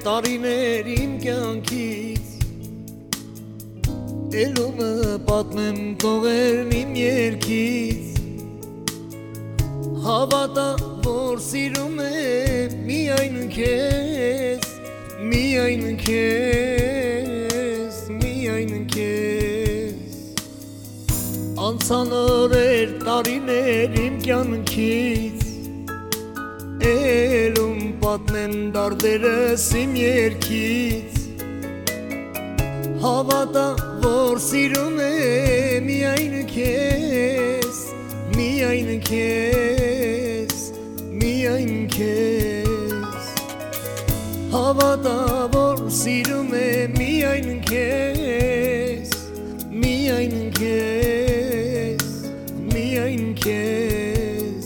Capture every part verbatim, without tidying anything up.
տարիներ իմ կյանքից Էլումը պատմեմ տողերն իմ երգից Հավատա, որ սիրում եմ միայն քեզ Միայն քեզ, միայն քեզ Անցան օրեր, տարիներ իմ կյանքից Էլում պատմեմ դարդերս իմ երգից Հավատա, որ սիրում եմ միայն քեզ Միայն քեզ, միայն քեզ Հավատա, որ սիրում եմ միայն քեզ Միայն քեզ, միայն քեզ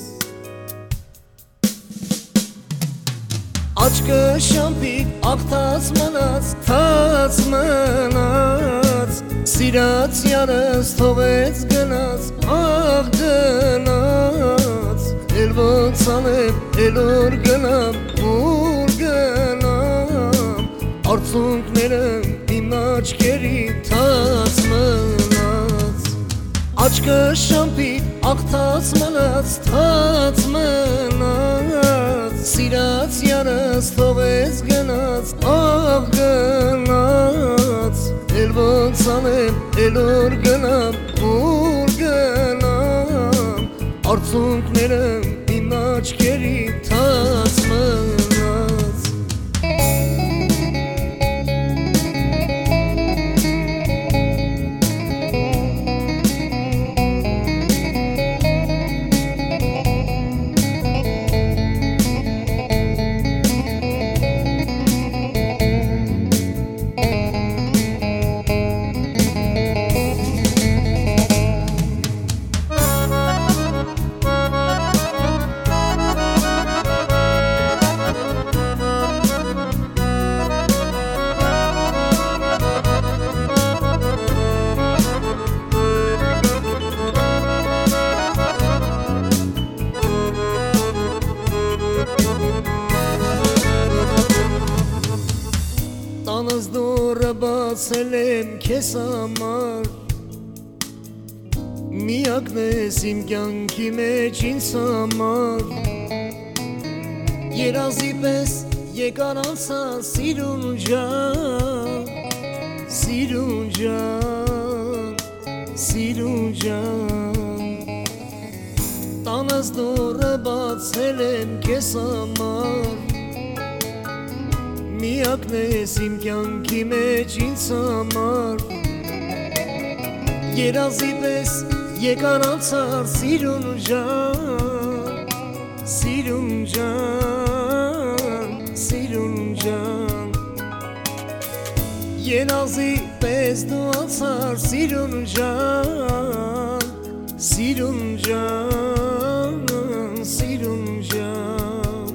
Աչքը շամփիկ աղթած մնաց, թաց մնաց Սիրած յարս թողեց գնաց, աղ գնաց Էլ ոնց անեմ, էլ որ գնամ, ուր գնամ Արցունքներım իմ աչքերի թաց մնաց Աչքը շամփիկ աղթած մնաց, թաց մնաց Սիրած յարս թողեց գնաց, աղ գնաց Էլ ոնց անեմ, էլ որ գնամ, ուր գնամ Արցունքներım իմ աչքերի թաց մնաց Տանս դուռը բացել եմ քեզ համար Միակն ես իմ կյանքի մեջ ինձ համար Երազի պես եկար անցա սիրուն ջան Սիրուն ջան, սիրուն ջան Տանս դուռը բացել եմ քեզ համար Միակն ես իմ կյանքի մեջ ինձ համար Երազի պես եկար անցար սիրուն ջան Սիրուն ջան, սիրուն ջան Երազի պես դու անցար սիրուն ջան Սիրուն ջան, սիրուն ջան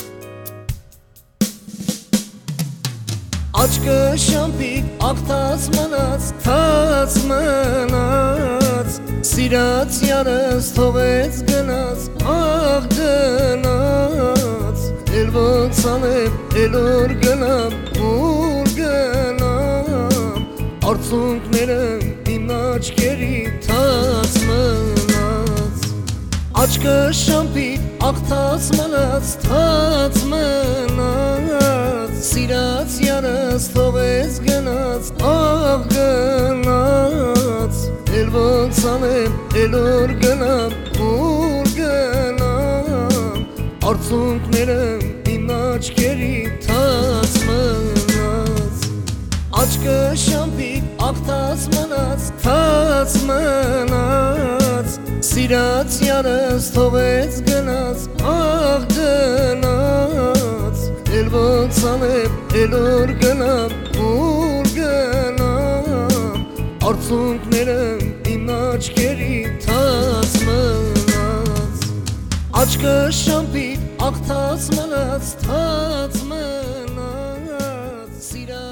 Աչքը շամփիկ աղթած մնաց, թաց մնաց Սիրած յարս թողեց գնաց, աղ գնաց Էլ ոնց անեմ, էլ որ գնամ, ուր գնամ Արցունքներım իմ աչքերի թաց մնաց Աչքը շամփիկ աղթած մնաց, թաց մնաց Սիրած յարս թողեց գնաց, աղ գնաց Էլ ոնց անեմ, էլ որ գնամ, ուր գնամ Արցունքներım իմ աչքերի թաց մնաց Աչքը շամփիկ աղթած մնաց, թաց մնաց Սիրած յարս թողեց գնաց, աղ գնաց Էլ ոնց անեմ, էլ որ գնամ, ուր գնամ Արցունքներım իմ աչքերի թաց մնաց Աչքը շամփիկ աղթած մնաց, թաց մնաց Սիրած